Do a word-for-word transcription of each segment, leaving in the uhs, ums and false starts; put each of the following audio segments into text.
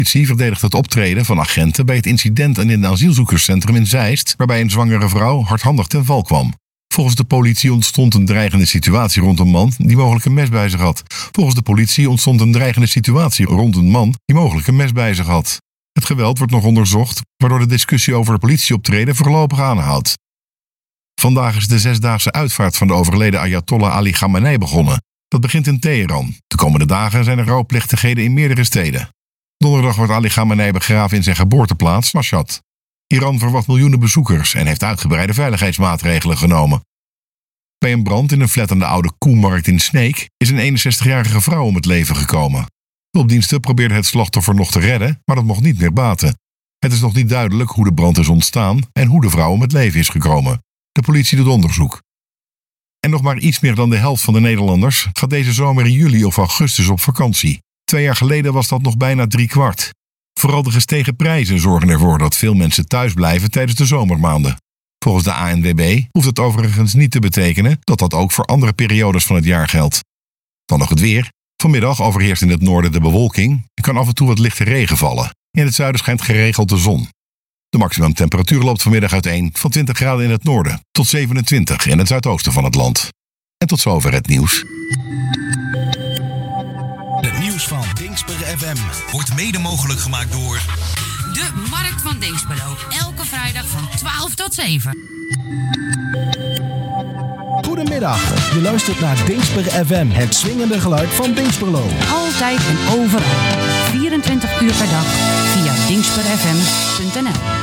De politie verdedigt het optreden van agenten bij het incident in een asielzoekerscentrum in Zeist, waarbij een zwangere vrouw hardhandig ten val kwam. Volgens de politie ontstond een dreigende situatie rond een man die mogelijk een mes bij zich had. Volgens de politie ontstond een dreigende situatie rond een man die mogelijk een mes bij zich had. Het geweld wordt nog onderzocht, waardoor de discussie over het politieoptreden voorlopig aanhoudt. Vandaag is de zesdaagse uitvaart van de overleden Ayatollah Ali Khamenei begonnen. Dat begint in Teheran. De komende dagen zijn er rouwplechtigheden in meerdere steden. Donderdag wordt Ali Khamenei begraven in zijn geboorteplaats, Mashhad. Iran verwacht miljoenen bezoekers en heeft uitgebreide veiligheidsmaatregelen genomen. Bij een brand in een flat aan de Oude Koemarkt in Sneek is een eenenzestigjarige vrouw om het leven gekomen. Hulpdiensten probeerden het slachtoffer nog te redden, maar dat mocht niet meer baten. Het is nog niet duidelijk hoe de brand is ontstaan en hoe de vrouw om het leven is gekomen. De politie doet onderzoek. En nog maar iets meer dan de helft van de Nederlanders gaat deze zomer in juli of augustus op vakantie. Twee jaar geleden was dat nog bijna drie kwart. Vooral de gestegen prijzen zorgen ervoor dat veel mensen thuis blijven tijdens de zomermaanden. Volgens de A N W B hoeft het overigens niet te betekenen dat dat ook voor andere periodes van het jaar geldt. Dan nog het weer. Vanmiddag overheerst in het noorden de bewolking. Er kan af en toe wat lichte regen vallen. In het zuiden schijnt geregeld de zon. De maximumtemperatuur loopt vanmiddag uiteen van twintig graden in het noorden tot zevenentwintig in het zuidoosten van het land. En tot zover het nieuws. Het nieuws van Dingsper F M wordt mede mogelijk gemaakt door de Markt van Dinxperlo. Elke vrijdag van twaalf tot zeven. Goedemiddag, je luistert naar Dingsper F M, het swingende geluid van Dingsperlo. Altijd en overal, vierentwintig uur per dag, via dingsperfm punt n l.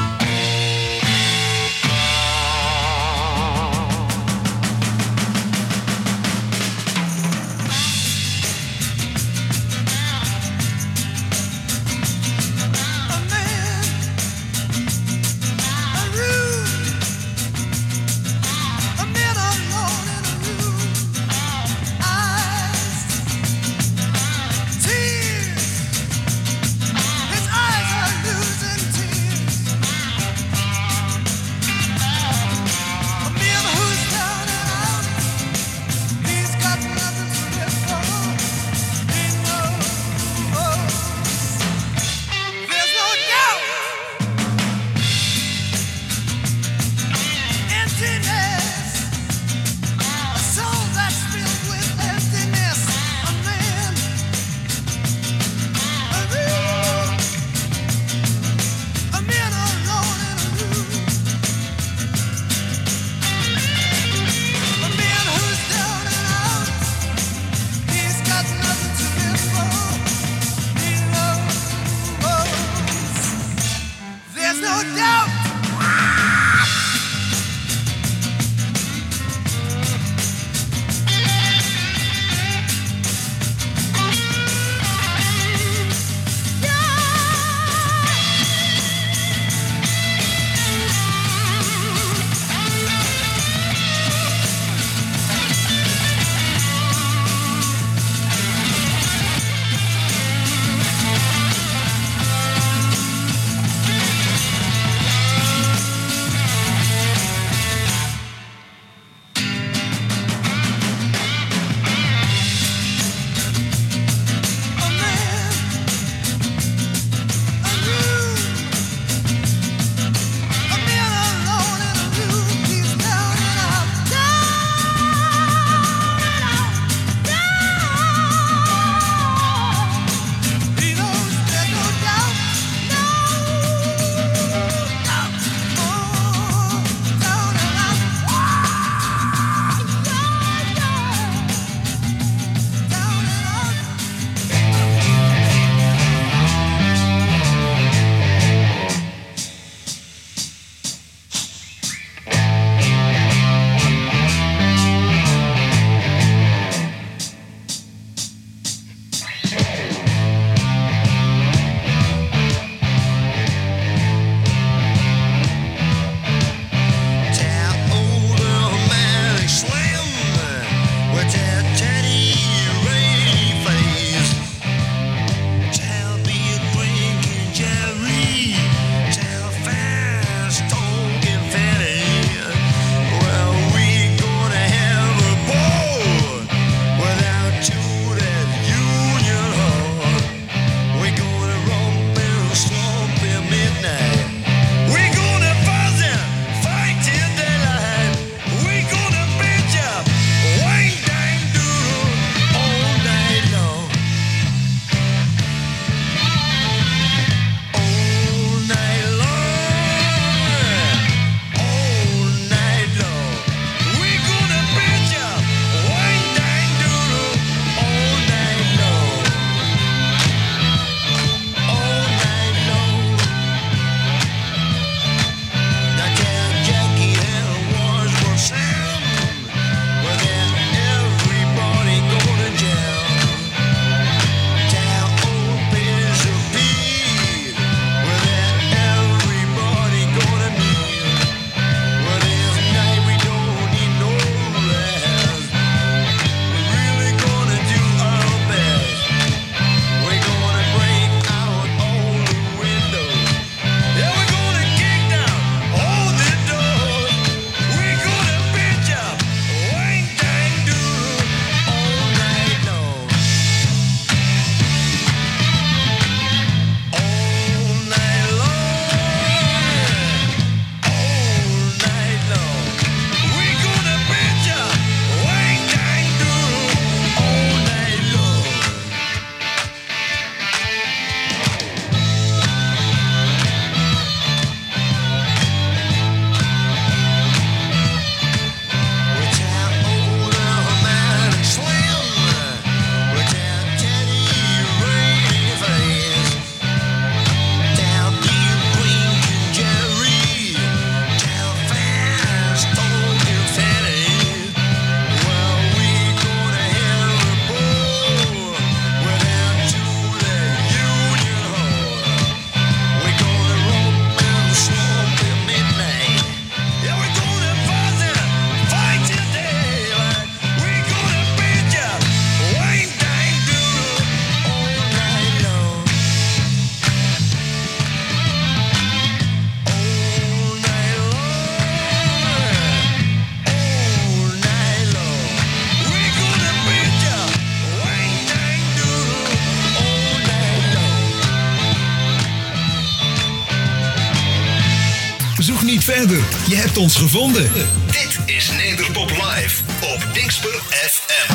Zoek niet verder. Je hebt ons gevonden. Dit is Nederpop Live op Dingsper F M.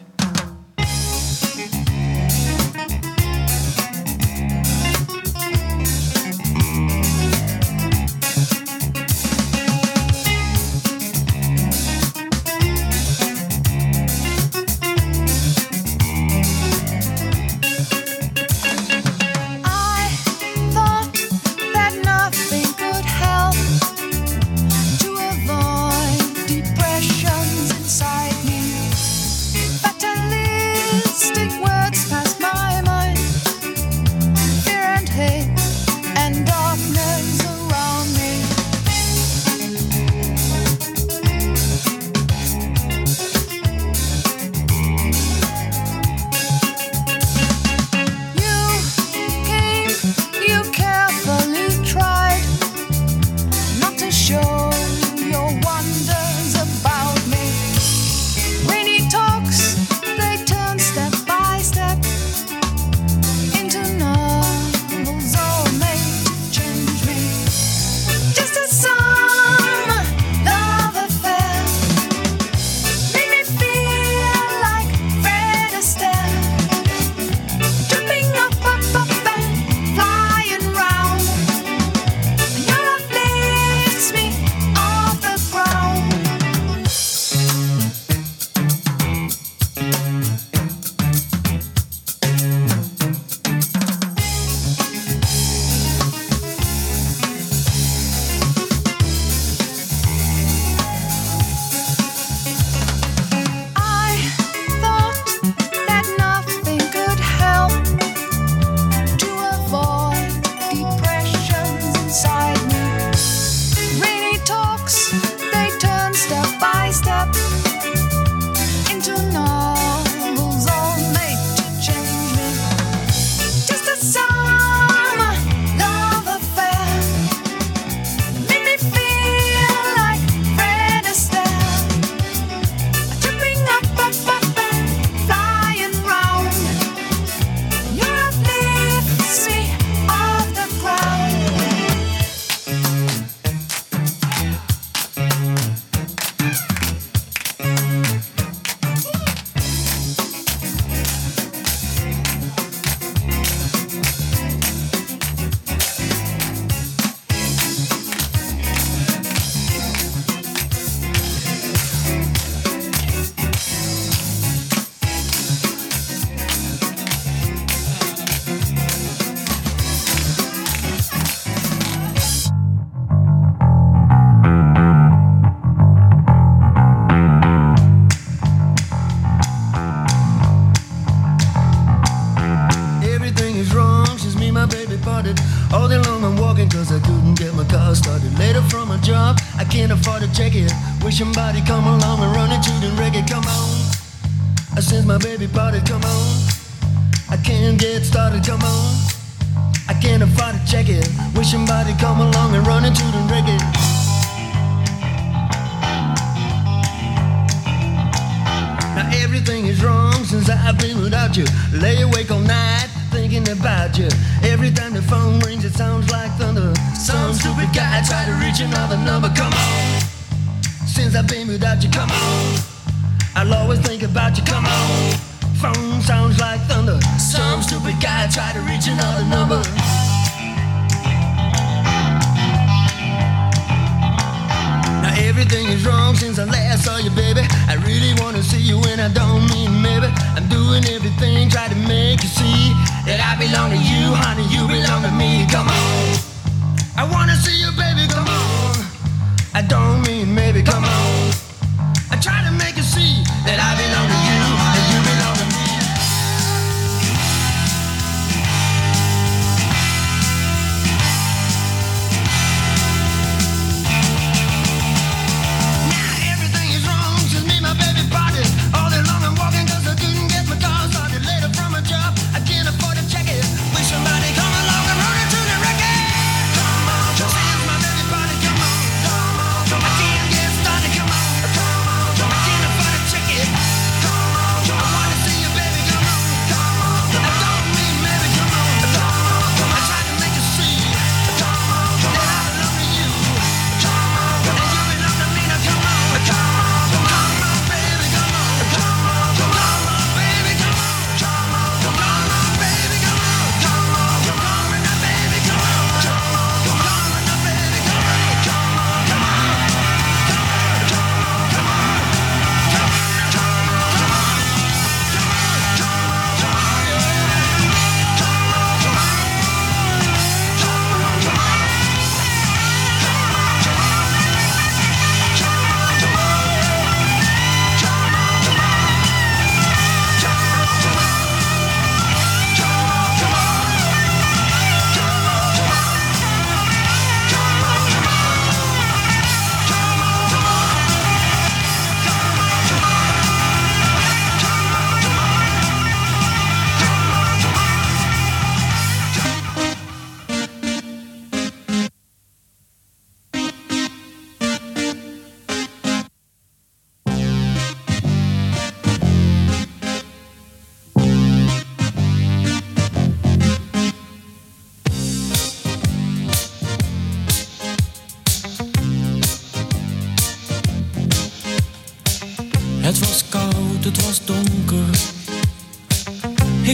Somebody come along and run into the reggae, come on. Since my baby parted, come on. I can't get started, come on. I can't afford to check it. Wish somebody come along and run into the reggae. Now everything is wrong since I've been without you. Lay awake all night thinking about you. Every time the phone rings it sounds like thunder. Some stupid guy tried to reach another number, come on. Since I've been without you, come on. I'll always think about you, come on. Phone sounds like thunder. Some stupid guy tried to reach another number. Now everything is wrong since I last saw you, baby. I really wanna see you and I don't mean maybe. I'm doing everything, try to make you see that I belong to you, honey, you belong to me, come on. I wanna see you, baby, come on. I don't mean maybe, come on. I try to make you see that I belong to you and you belong to me. Now everything is wrong since me and my baby parted. All day long I'm walking cause I couldn't get my car started. Later from a job, I can't afford to check it. Wish somebody come along and run into the record. Come on, come on. Since my baby parted, come on, come on.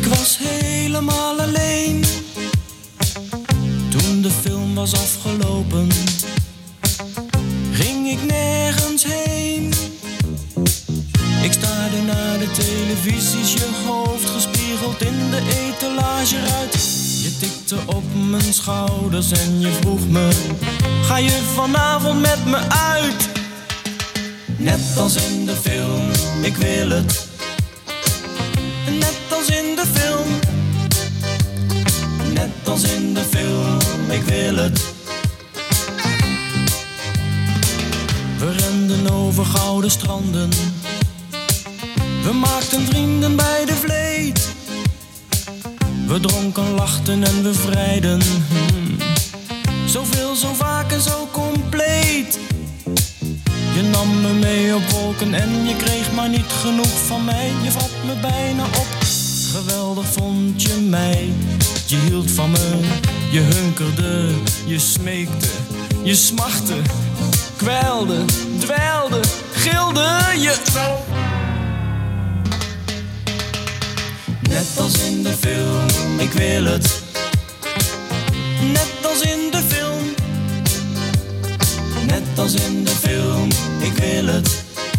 was helemaal alleen toen de film was afgelopen. Ging ik nergens heen. Ik staarde naar de televisies, je hoofd gespiegeld in de etalageruit. Je tikte op mijn schouders en je vroeg me: ga je vanavond met me uit? Net als in de film, ik wil het. Net als in de film. Net als in de film, ik wil het. We renden over gouden stranden. We maakten vrienden bij de vleet. We dronken, lachten en we vrijden. Hmm. Zoveel, zo vaak en zo compleet. Je nam me mee op wolken en je kreeg maar niet genoeg van mij. Je vat me bijna op. Geweldig vond je mij. Je hield van me. Je hunkerde. Je smeekte. Je smachtte. Kwelde. Dweilde. Gilde. Je... Net als in de film, ik wil het. Net als in de film. Net als in de film, ik wil het.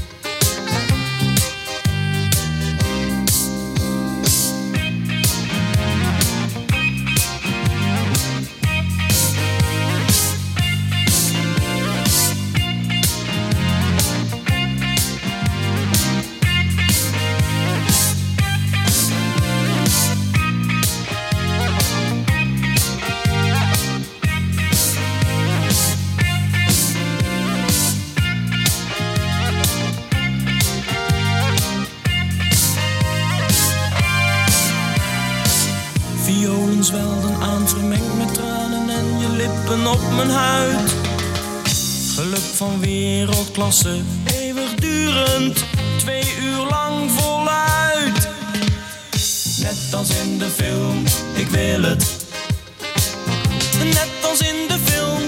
Zwelden aan, vermengd met tranen en je lippen op mijn huid. Geluk van wereldklasse, eeuwigdurend, twee uur lang voluit. Net als in de film, ik wil het. Net als in de film.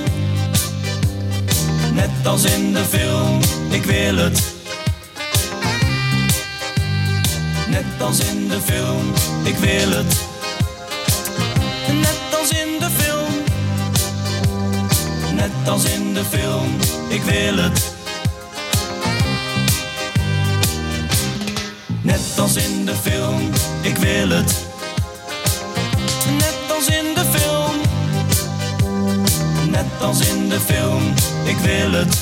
Net als in de film, ik wil het. Net als in de film, ik wil het. Net als in de film. Net als in de film, ik wil het. Net als in de film, ik wil het. Net als in de film. Net als in de film, ik wil het.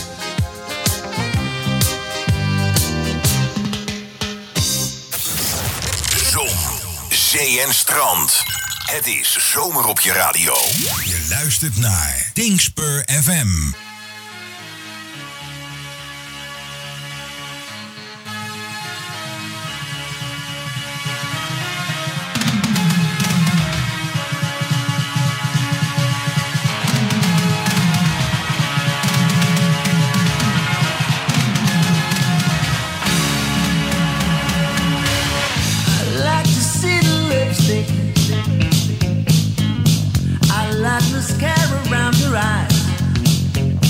Zon, zee en strand. Het is zomer op je radio. Je luistert naar Dingspur F M. I like to see the lipstick. I like mascara around her eyes.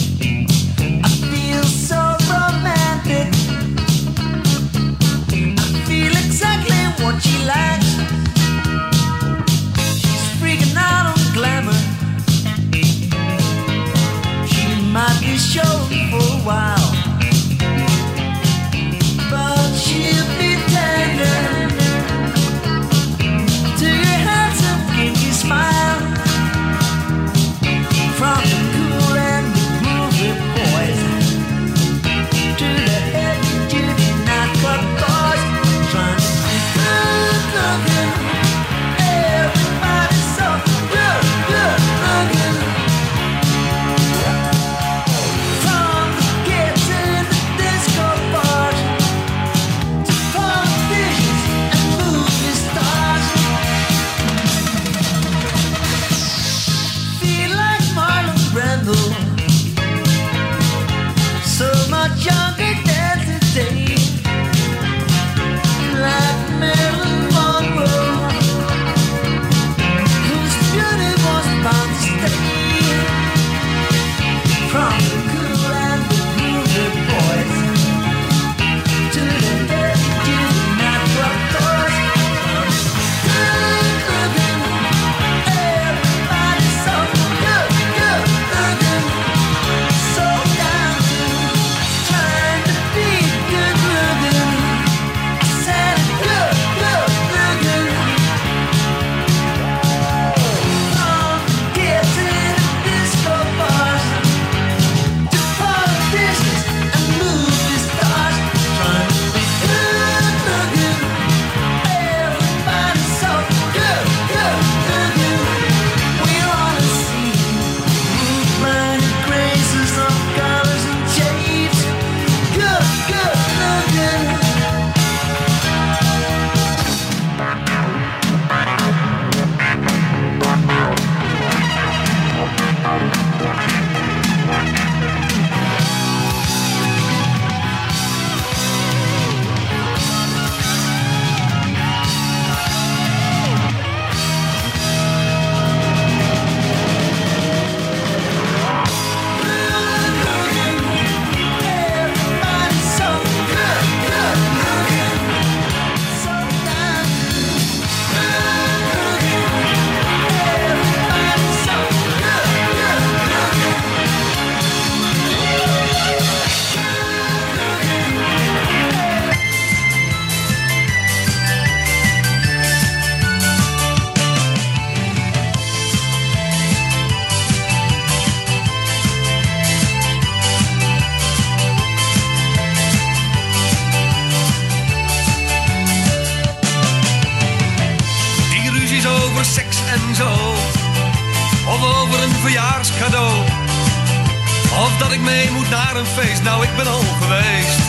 verjaarscadeau. Of dat ik mee moet naar een feest, nou ik ben al geweest.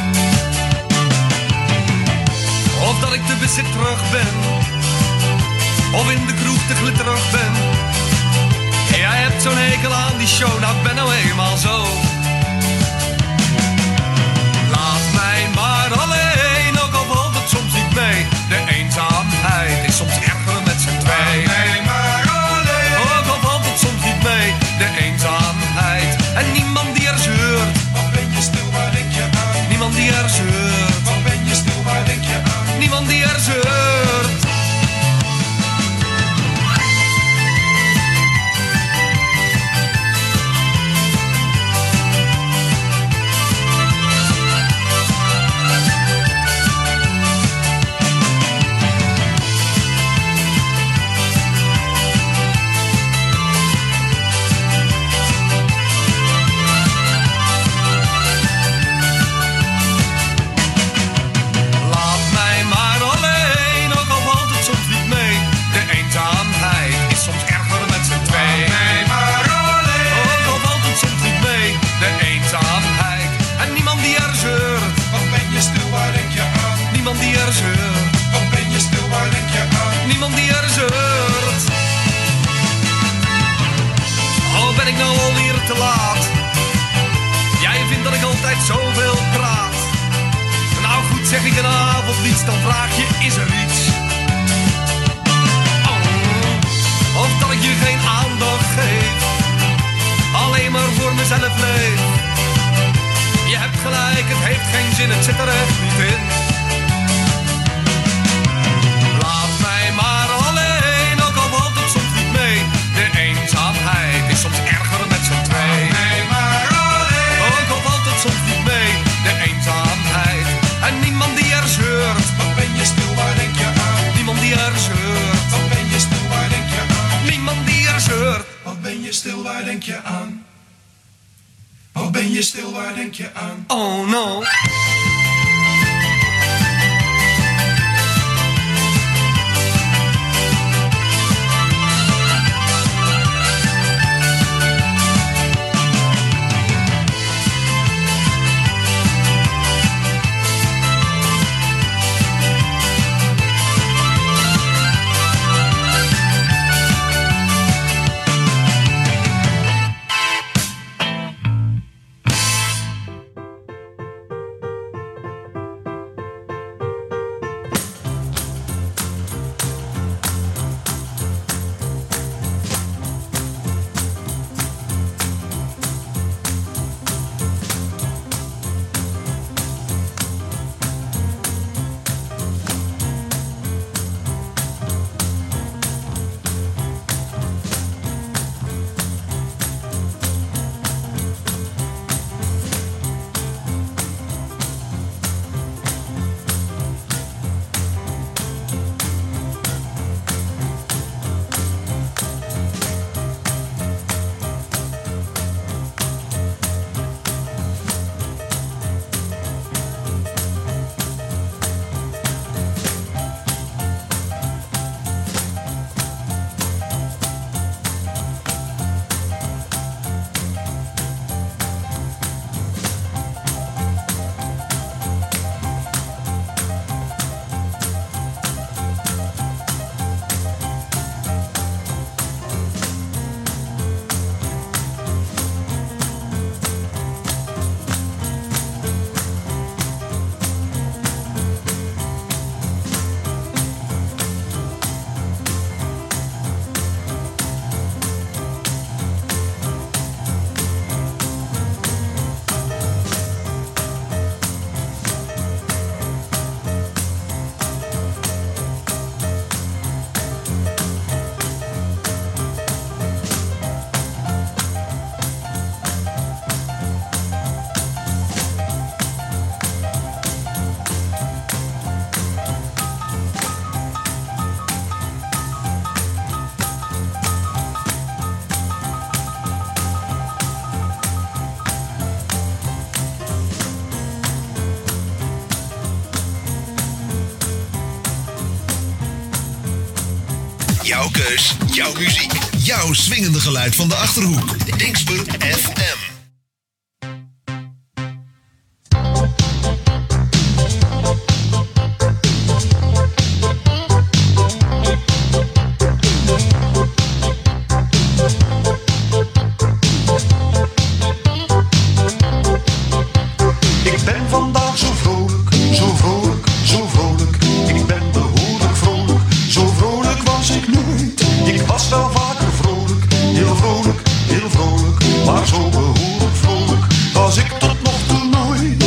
Of dat ik te bezit terug ben, of in de kroeg te glitterig ben. Jij hebt zo'n hekel aan die show, nou ik ben nou eenmaal zo. Laat mij maar alleen, ook al valt het soms niet mee. De eenzaamheid is soms erger met z'n twee. Laat mij maar alleen, ook al valt het soms niet mee. De eenzaamheid en niemand die er zeurt. Wat ben je stil, waar denk je aan? Niemand die er zeurt. Wat ben je stil, waar denk je aan? Niemand die er zeurt. Wat ben je stil, waar denk je aan? Niemand die er zeurt. Oh, ben ik nou alweer te laat? Jij vindt dat ik altijd zoveel praat. Nou goed, zeg ik een avond niets, dan vraag je, is er iets? Oh, of dat ik je geen aandacht geef, alleen maar voor mezelf leef. Je hebt gelijk, het heeft geen zin, het zit er echt niet in. Maar alleen, ook al valt het soms niet mee. De eenzaamheid is soms erger met z'n twee. Nee, maar alleen, ook al valt het soms niet mee. De eenzaamheid en niemand die er zeurt. Wat ben je stil, waar denk je aan? Niemand die er zeurt. Wat ben je stil, waar denk je aan? Niemand die er zeurt. Wat ben je stil, waar denk je aan? Wat ben je stil, waar denk je aan? Oh no. Jouw keus, jouw muziek, Jouw swingende geluid van de Achterhoek. Dingsper F M. Ik ben vandaag zo vrolijk, zo vrolijk, zo vrolijk. Ik ben behoorlijk vrolijk, zo vrolijk was ik nooit. Ik was wel vaker vrolijk, heel vrolijk, heel vrolijk. Maar zo behoorlijk vrolijk was ik tot nog toe nooit.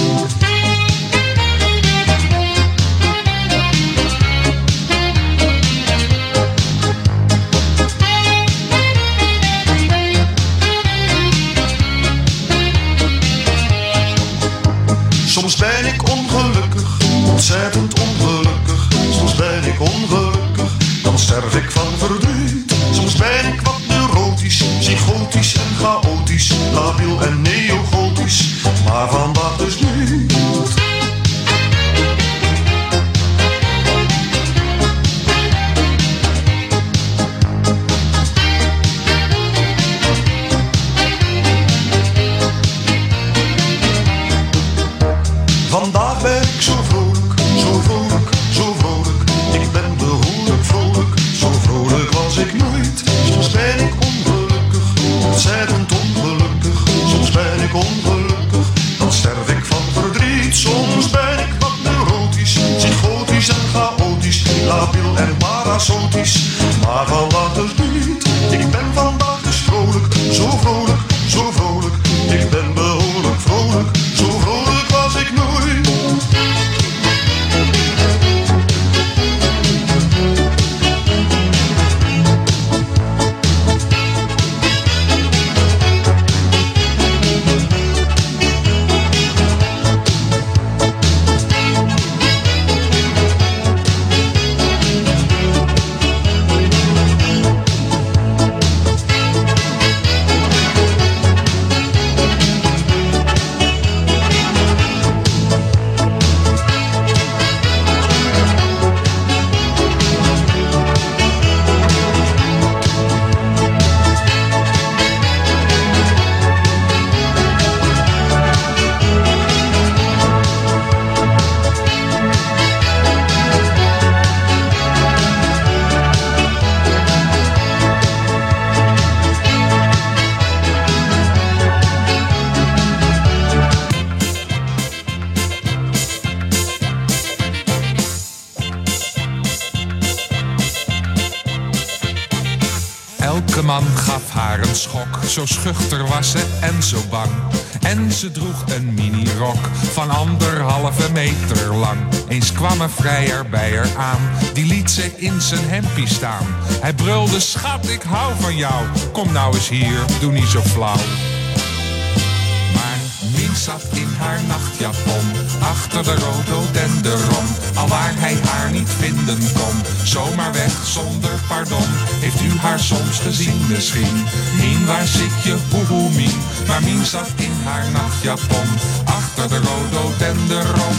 Soms ben ik ongelukkig, ontzettend ongelukkig. Soms ben ik ongelukkig, dan sterf ik van verdriet. Soms ben ik wat neurotisch, psychotisch en chaotisch, labiel en neogotisch, maar vandaag dus niet. Vandaag ben ik zo vrolijk, zo vrolijk, zo vrolijk. Ik ben behoorlijk vrolijk, zo vrolijk was ik nooit. Soms ben ik ongelukkig, ontzettend ongelukkig. Soms ben ik ongelukkig, dan sterf ik van verdriet. Soms ben ik wat neurotisch, psychotisch en chaotisch, labiel en parasotisch, maar vandaag dus niet. Ik ben vandaag dus vrolijk, zo vrolijk, zo vrolijk. Ik ben behoorlijk vrolijk, zo vrolijk was ik nooit. Elke man gaf haar een schok, zo schuchter was ze en zo bang. En ze droeg een minirok van anderhalve meter lang. Eens kwam een vrijer bij haar aan, die liet ze in zijn hempie staan. Hij brulde, schat, ik hou van jou, kom nou eens hier, doe niet zo flauw. Maar Mien zat in haar nachtjapon, achter de rhododendron. Alwaar hij haar niet vinden kon, zomaar weg zonder pardon. Heeft u haar soms gezien misschien? Mien, waar zit je, hoe hoe Mien? Maar Mien zat in haar nachtjapon, achter de rhododendron.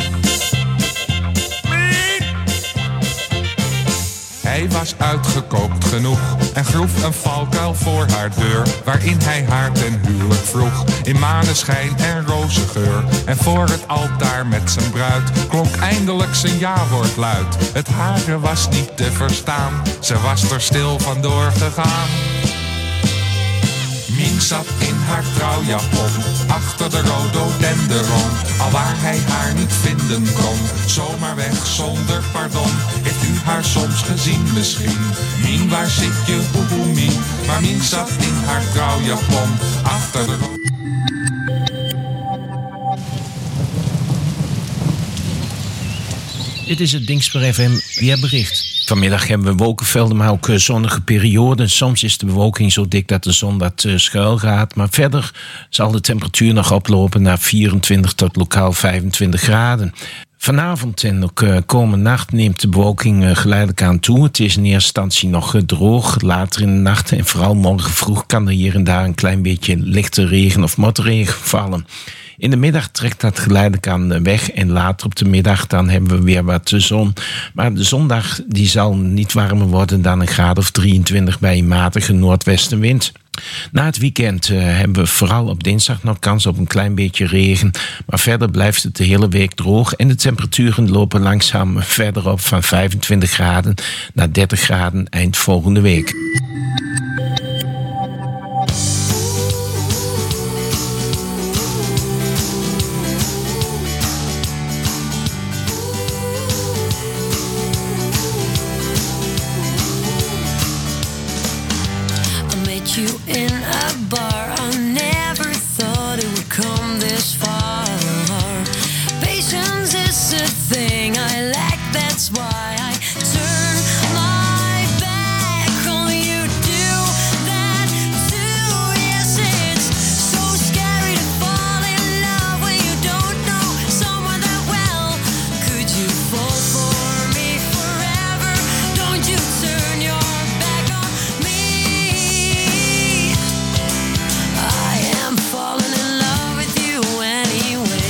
Hij was uitgekookt genoeg en groef een valkuil voor haar deur, waarin hij haar ten huwelijk vroeg, in maneschijn en rozengeur. En voor het altaar met zijn bruid klonk eindelijk zijn ja-woord luid. Het hare was niet te verstaan, ze was er stil vandoor gegaan. Mien zat in haar trouwjapon, achter de rhododendron. Alwaar hij haar niet vinden kon, zomaar weg zonder pardon. Heeft u haar soms gezien misschien? Mien, waar zit je, hoe hoe Mien? Maar Mien zat in haar trouwjapon, achter de rhododendron. Dit is het Dingsper F M weerbericht. Vanmiddag hebben we wolkenvelden, maar ook zonnige perioden. Soms is de bewolking zo dik dat de zon wat schuil gaat. Maar verder zal de temperatuur nog oplopen naar vierentwintig tot lokaal vijfentwintig graden. Vanavond en ook uh, komende nacht neemt de bewolking uh, geleidelijk aan toe. Het is in eerste instantie nog uh, droog. Later in de nacht en vooral morgen vroeg kan er hier en daar een klein beetje lichte regen of motregen vallen. In de middag trekt dat geleidelijk aan weg en later op de middag dan hebben we weer wat zon. Maar de zondag die zal niet warmer worden dan een graad of drieëntwintig bij een matige noordwestenwind. Na het weekend uh, hebben we vooral op dinsdag nog kans op een klein beetje regen. Maar verder blijft het de hele week droog. En de temperaturen lopen langzaam verder op van vijfentwintig graden naar dertig graden eind volgende week. You in a bar, I never thought it would come this far. Patience is a thing I lack, that's why I turn my back on you. Do that too, yes, it's so scary to fall in love when you don't know someone that well. Could you fall for me forever? Don't you turn your back on me. Falling in love with you anyway.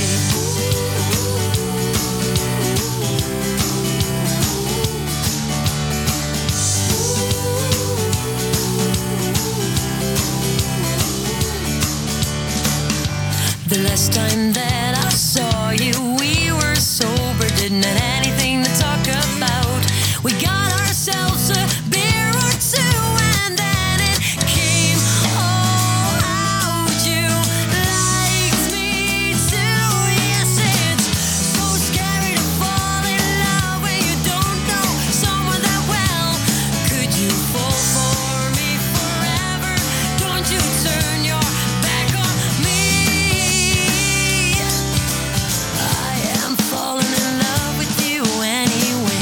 The last time that I saw you, we were sober, didn't have anything to talk about. We got ourselves a beer or two, and then it came all out. You liked me too, yes, it's so scary to fall in love when you don't know someone that well. Could you fall for me forever? Don't you turn your back on me. I am falling in love with you anyway.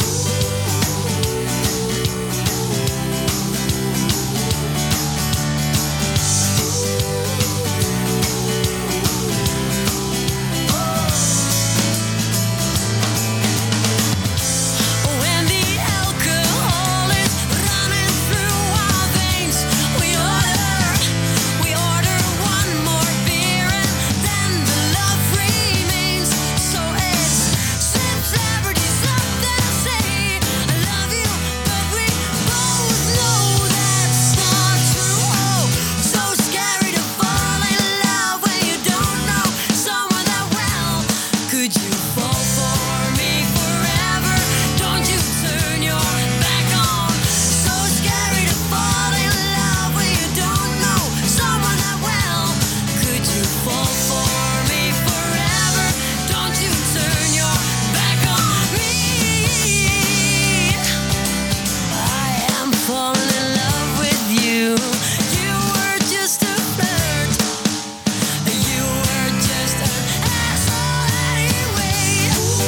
When the alcohol is running through our veins, we order, we order one more beer, and then the love remains. So it's sip, celebrity, something to say I love you, but we both know that's not true. Oh, so scary to fall in love when you don't know someone that well. Could you fall for me forever? Don't you turn your back on. So scary to fall in love when you don't know someone that well. Could you fall for me forever? Don't you turn your back on me. I am falling in love with you. You were just a flirt. You were just an asshole anyway.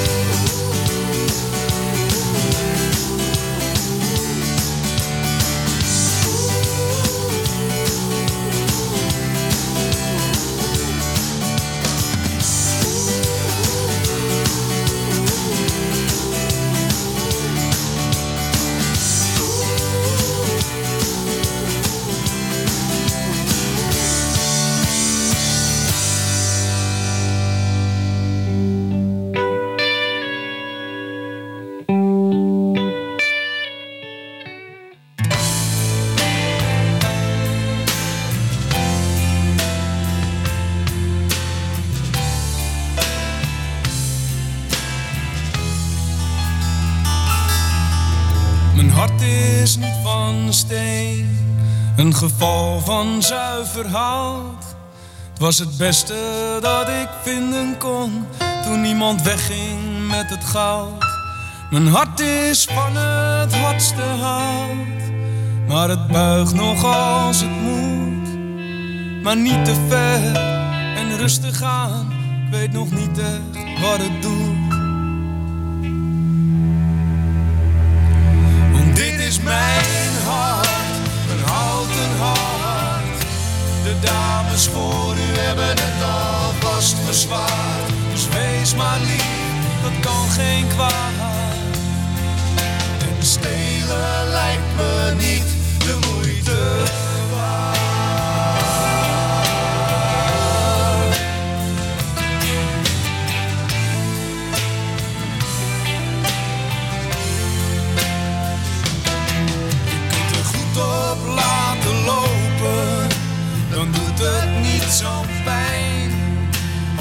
Mijn hart is niet van steen, een geval van zuiver hout. Het was het beste dat ik vinden kon, toen niemand wegging met het goud. Mijn hart is van het hardste hout, maar het buigt nog als het moet. Maar niet te ver en rustig aan, ik weet nog niet echt wat het doet. Want dit is mijn hart, mijn houten hart. De dames voor u hebben het alvast verzwaard. Dus wees maar lief, dat kan geen kwaad. En stelen lijkt me niet de moeite waard.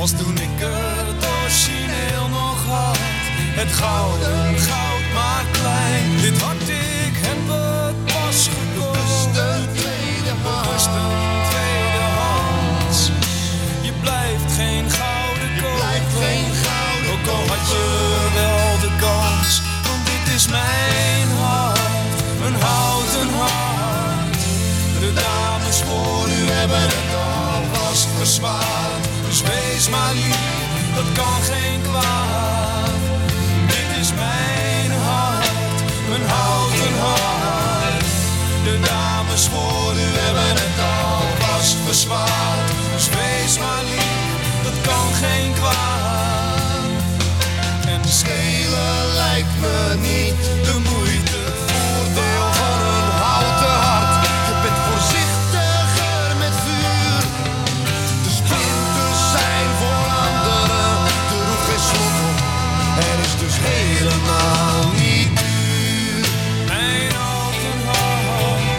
als toen ik het origineel nog had. Het gouden goud maar klein. Dit hart, ik heb het pas gekocht. Bewust een tweedehands. tweedehands. Je blijft geen gouden kopen. Ook al had je wel de kans. Want dit is mijn hart, een houten hart. De dames voor u hebben het alvast verzwaard. Dus wees maar lief, dat kan geen kwaad. Dit is mijn hart, een houten hart. De dames voor u hebben het alvast verzwaard. Dus wees maar lief, dat kan geen kwaad. En schelen lijkt me niet de moeite. Voordeel van een houten hart. Je bent voorzichtiger met vuur. De splinters zijn voor anderen. De roep is slot op. Er is dus helemaal niet duur. Mijn houten hart.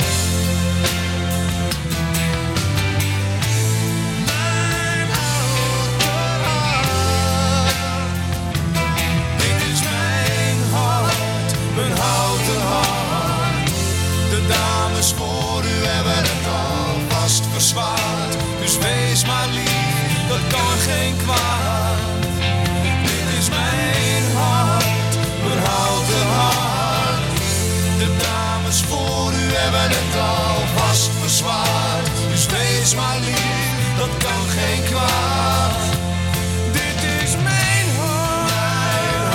Mijn houten hart. Dit is mijn hart, een houten hart. De dames voor u hebben het alvast verzwaard. Dus wees maar lief, dat kan geen kwaad. Dit is mijn hart, een houten hart. De dames voor u hebben het alvast verzwaard. Dus wees maar lief, dat kan geen kwaad. Dit is mijn hart,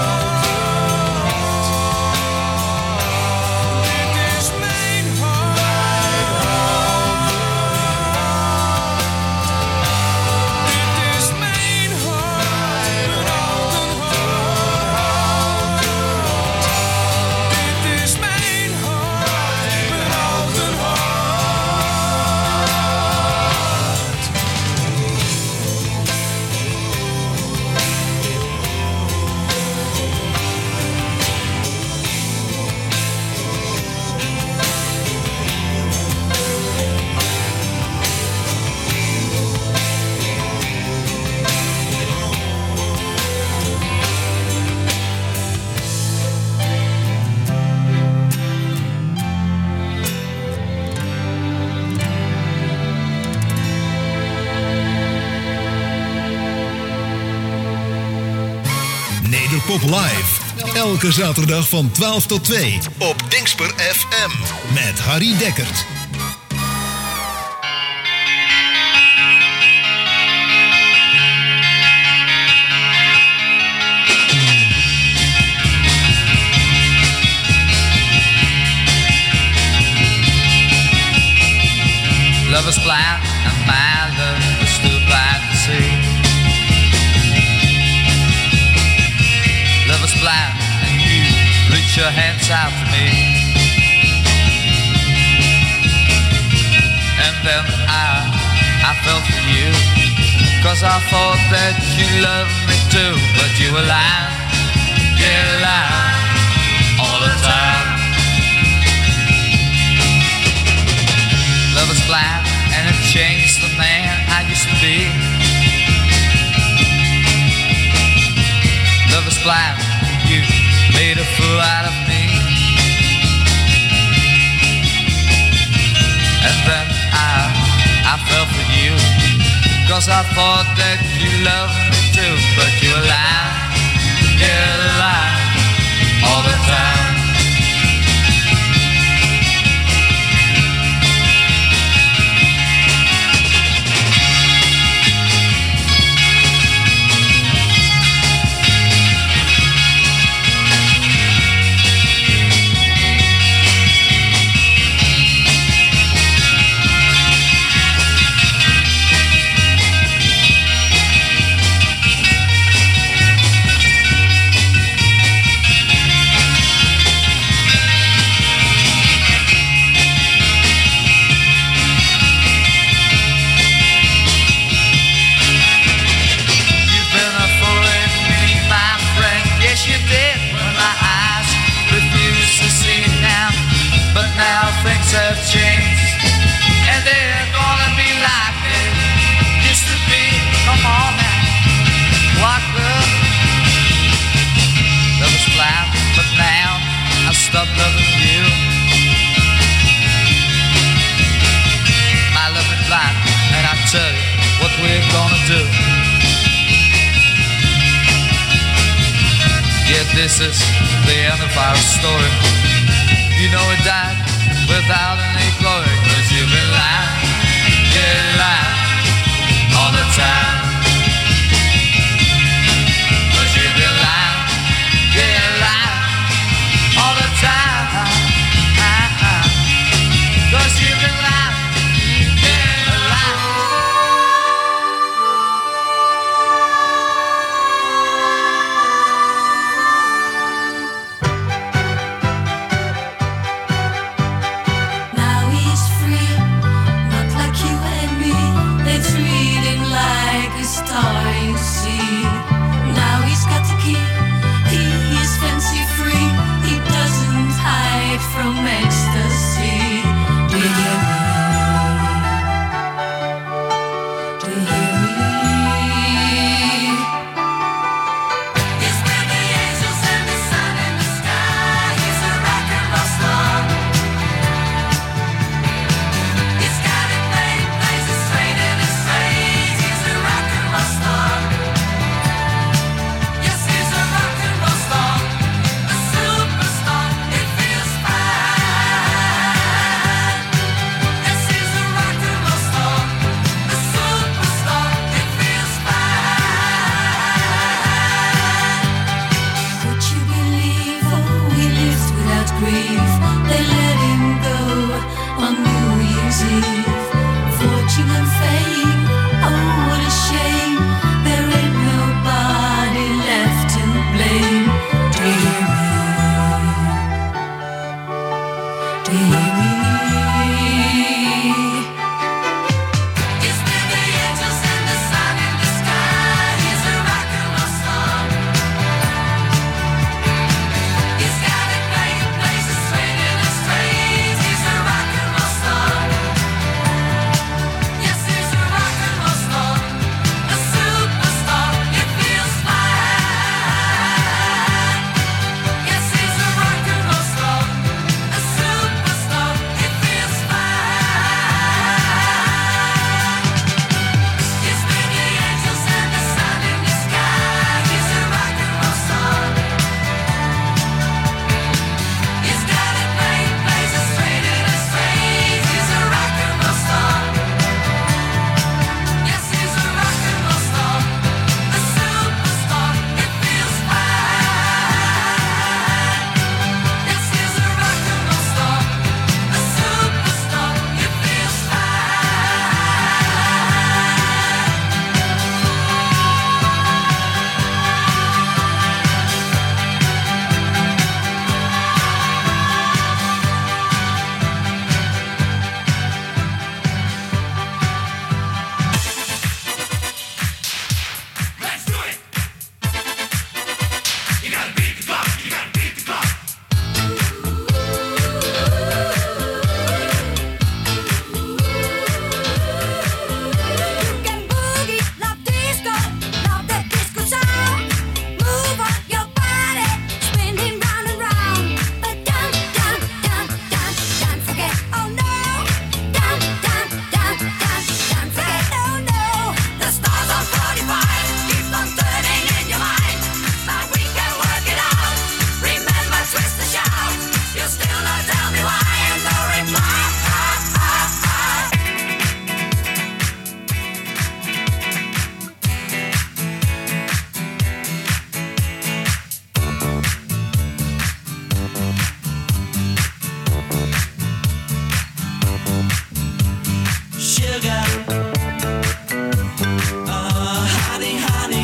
dit is mijn hart, dit is mijn hart, een houten hart. Dit is mijn hart, een houten hart. Nederpop Live. Elke zaterdag van twaalf tot twee op Dingsper F M met Harry Dekkert. Love is blind and my love is too blind to see. Love is blind and you reach your hands out to me. And then I, I fell for you, cause I thought that you loved me too. But you were lying, yeah, lying all the time. Love is blind and it changed the man I used to be. Love is blind, you made a fool out of me. And then I, I fell for you, cause I thought that you loved me too. But you were lying, yeah, lying all the time. Things have changed, and they're gonna be like they used to be. Come on now. this is the end of our story. You know it died without any glory, cause you've been lying, yeah, lying all the time. Cause you've been lying, yeah, lying all the time. Cause you've been lying, yeah, lying. Now he's free, not like you and me. They treat him like a star you see. Now he's got the key, he is fancy free. He doesn't hide from ecstasy. Do you hear me? Do you hear me? He's with the angels and the sun in the sky. He's a rock and roll star. He's got it made, plays it straight in his face. He's a rock and roll star. Yes, he's a rock and roll star, a superstar. It feels fine. Yes, he's a rock and roll star, a superstar. It feels fine. Would you believe, oh, he lives without grief? They let him go on New Year's Eve. Fortune and fame, oh, what a shame. There ain't nobody left to blame. Do you hear me? Do you hear me? He's with the angels and the sun in the sky. He's a rock and roll star. He's got it made, plays it straight in his face. He's a rock and roll star. Yes, he's a rock and roll star, a superstar. It feels fine. Yes, he's a rock and roll star, a superstar. It feels fine. He's with the angels and the sun in the sky. He's a rock and roll star. He's got it made, plays it straight in his face. He's a rock and roll star. Yes, he's a rock and roll star, a superstar. It feels fine. Yes, he's a rock and roll star, a superstar. It feels Let's do it. You gotta beat the clock. You gotta beat the clock. You can boogie, love disco, love that disco sound. Move on your body, spinning round and round. But don't, don't, don't, don't, don't forget, oh no. Don't, don't, don't, don't, don't forget, oh no. The stars on forty-five keep on turning in your mind. But we can work it out. Remember, twist the shout. You still not tell me why, and no reply. Sugar, uh, honey, honey,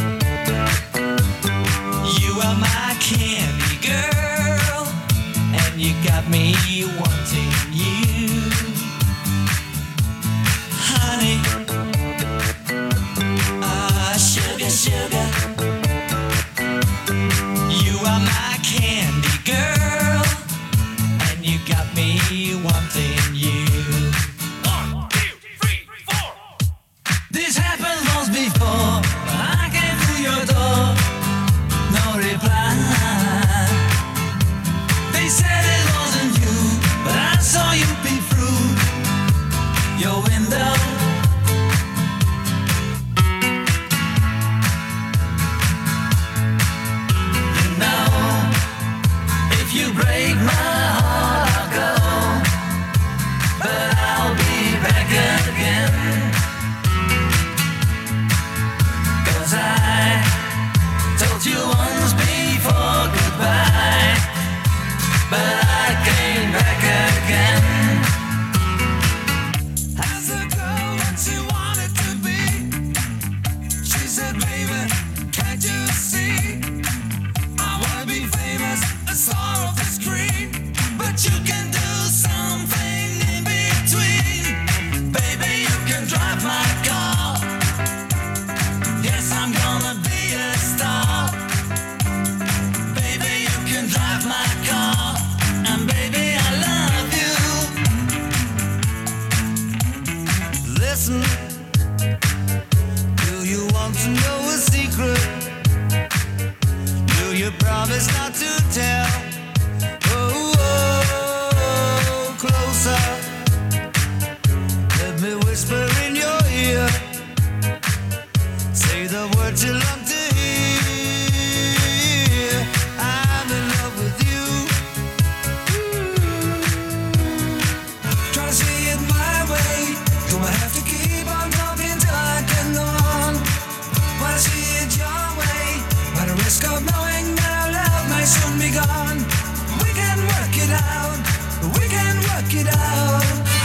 you are my candy girl, and you got me wanting you, honey, uh, sugar, sugar, you are my candy girl, and you got me wanting you. One, two, three, four. listen? Do you want to know a secret? Do you promise not to tell? Oh, oh, closer. Let me whisper in your ear. Say the words you love to hear. I'm in love with you. Try to see it my way. Do I have to keep on talking till I can go on? Wanna see it your way, by the risk of knowing that our love may soon be gone. We can work it out, we can work it out.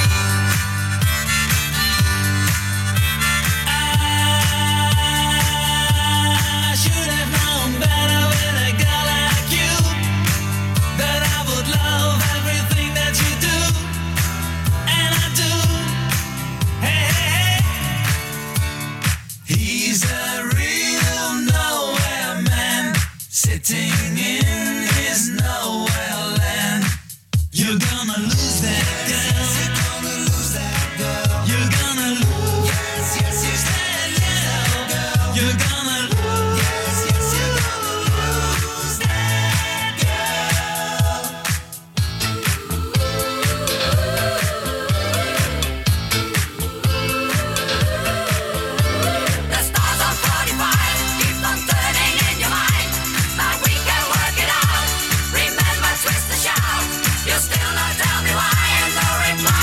I should have known better with a girl like you, that I would love everything that you do. And I do. Hey, hey, hey. He's a real nowhere man, sitting in his nowhere land. You're gonna lose that girl. You're gonna lose that girl. You're gonna lose. Yes, yes, yes, that girl. You're gonna lose. Yes, yes, you're gonna lose that girl. The stars are forty-five, keep on turning in your mind, but we can work it out. Remember, twist the shout. You still not tell me why, and no reply.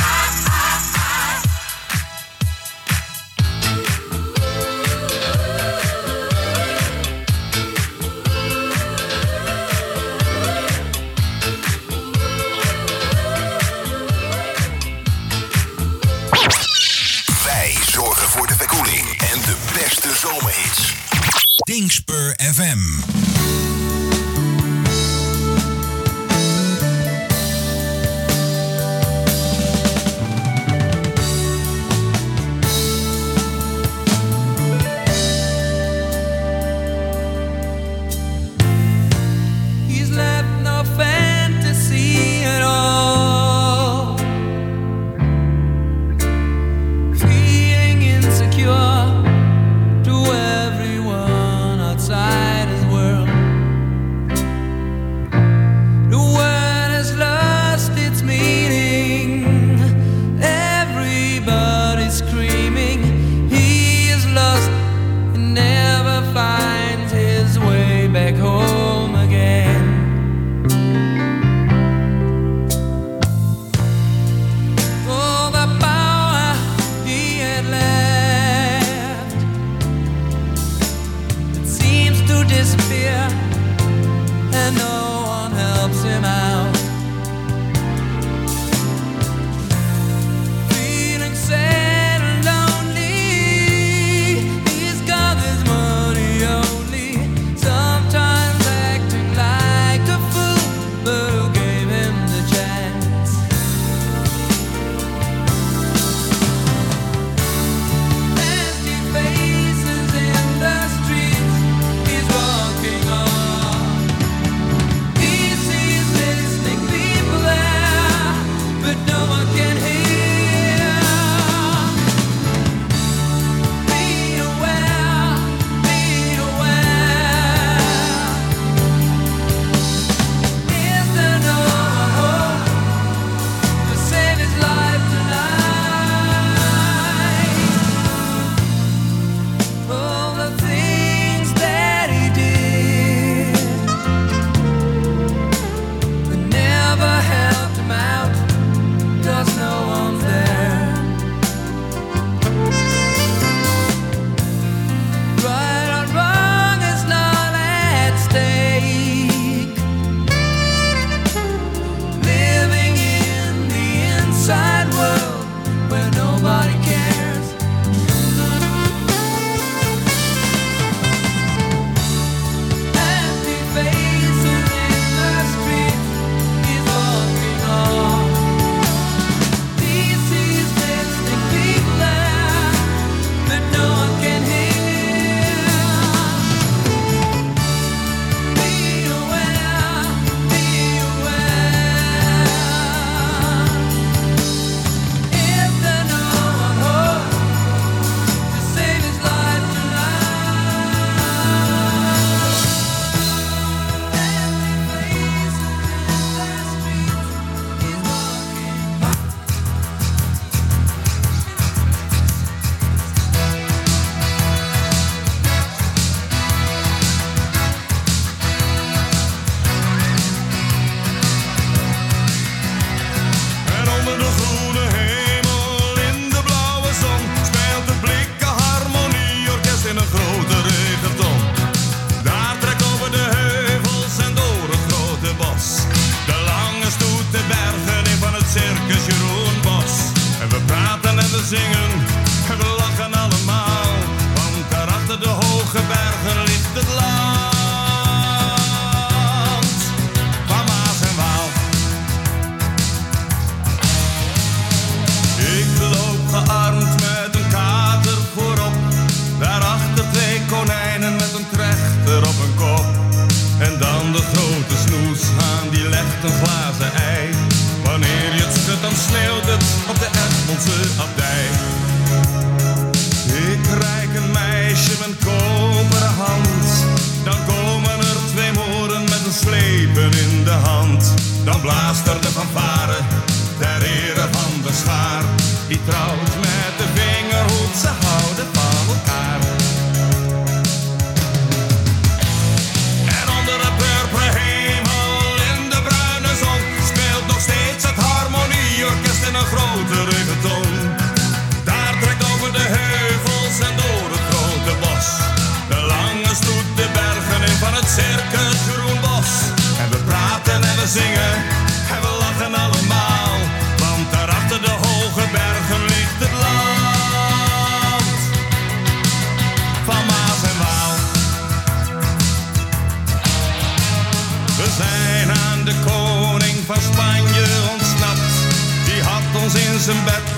Wij zorgen voor de verkoeling en de beste zomerhits. Dingspur F M. He's left no fantasy at all. Being insecure to everyone outside his world.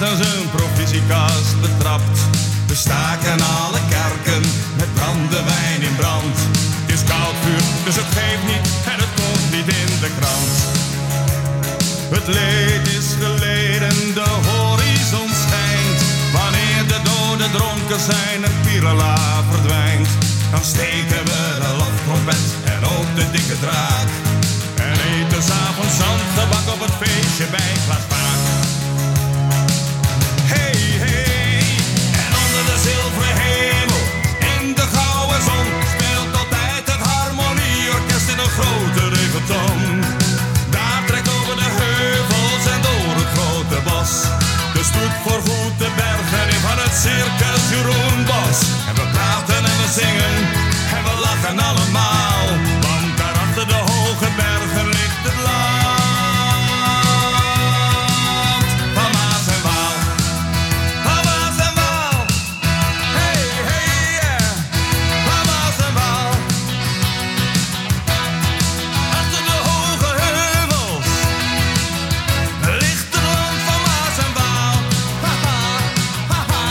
als een provisiekast betrapt. We staken alle kerken met brandewijn in brand. Het is koud vuur, dus het geeft niet en het komt niet in de krant. Het leed is geleden, de horizon schijnt. Wanneer de doden dronken zijn en Pirala verdwijnt, dan steken we de laftrompet en ook de dikke draak. En eten 's avonds zandgebak op het feestje bij Klaas Vaak. Hey, hey, en onder de zilveren hemel, in de gouden zon, speelt altijd het harmonieorkest in een grote reggaeton. Daar trekt over de heuvels en door het grote bos de stoet voor voet de bergen in van het circus Jeroen Bos. En we praten en we zingen en we lachen allemaal, want daar achter de hoge bergen ligt het land van Maas en Waal. Van Maas en Waal. Hey, hey, yeah. Van Maas en Waal. Achter de hoge heuvels ligt het land van Maas en Waal. Haha, haha.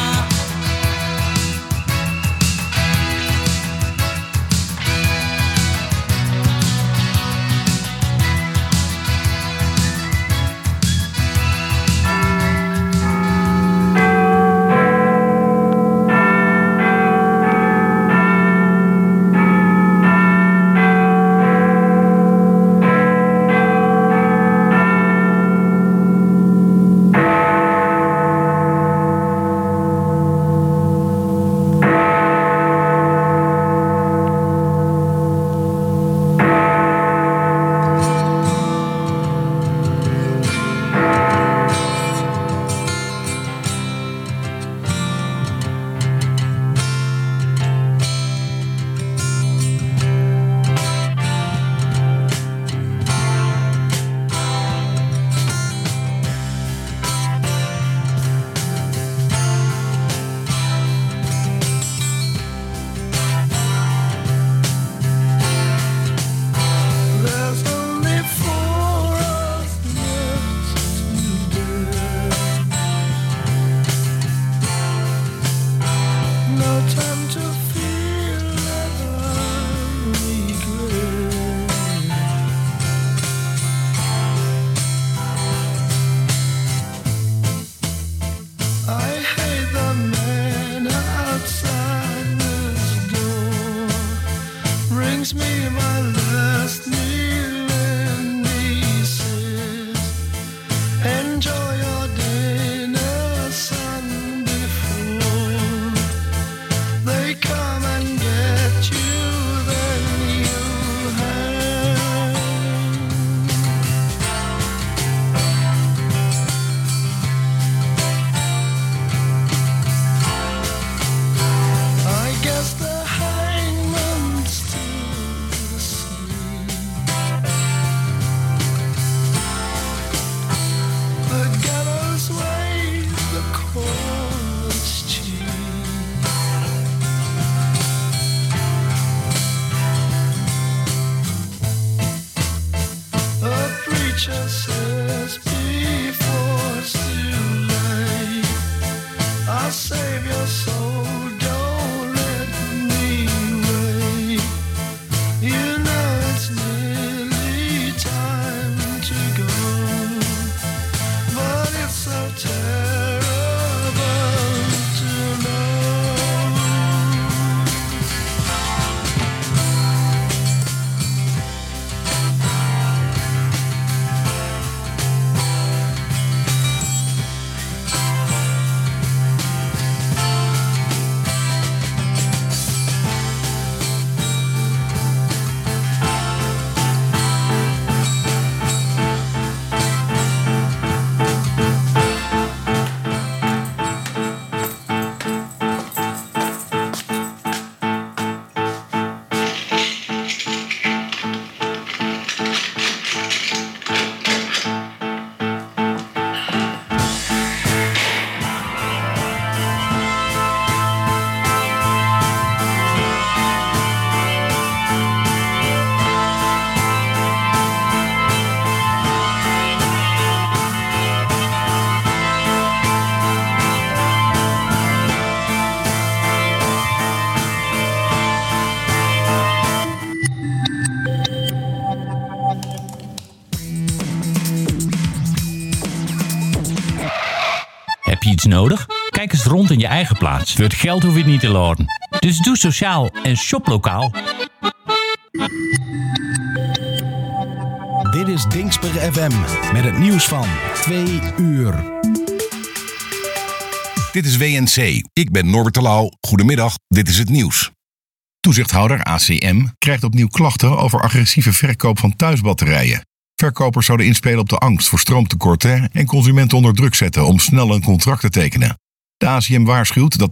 There's only four of us today. No time to feel that I regret. I hate the man outside this door. Brings me my last meal and he says, enjoy your dinner, son, before they come and get you, then you hang. I guess the hangman's still asleep. The gallows way, the chorus cheap. A preacher says before it's too late, I'll save your soul, don't let me wait. You know it's nearly time to go, but it's so terrible to know. iets nodig? Kijk eens rond in je eigen plaats. Voor het geld hoef je het niet te laten. Dus doe sociaal en shop lokaal. Dit is Dingsper F M met het nieuws van twee uur. Dit is W N C. Ik ben Norbert Terlouw. Goedemiddag, dit is het nieuws. Toezichthouder A C M krijgt opnieuw klachten over agressieve verkoop van thuisbatterijen. Verkopers zouden inspelen op de angst voor stroomtekorten en consumenten onder druk zetten om snel een contract te tekenen. De A C M waarschuwt dat